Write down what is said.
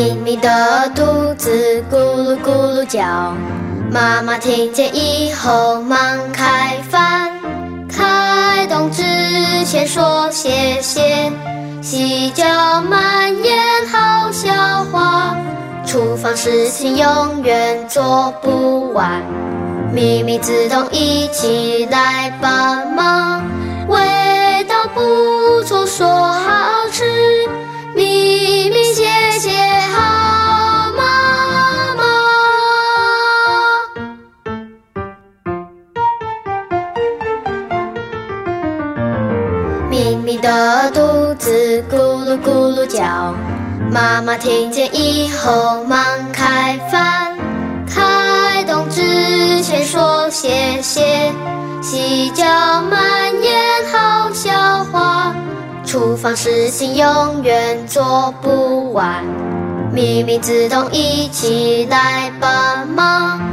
咪咪的肚子咕噜咕噜叫，妈妈听见以后忙开饭。开动之前说谢谢，细嚼慢咽好消化，厨房事情永远做不完。咪咪自动一起来帮忙，味道不错说好吃，咪咪谢谢好妈妈。咪咪的肚子咕噜咕噜叫，妈妈听见以后忙开饭。开动之前说谢谢，细嚼慢咽好消化，厨房事情永远做不完，咪咪自动一起来帮忙。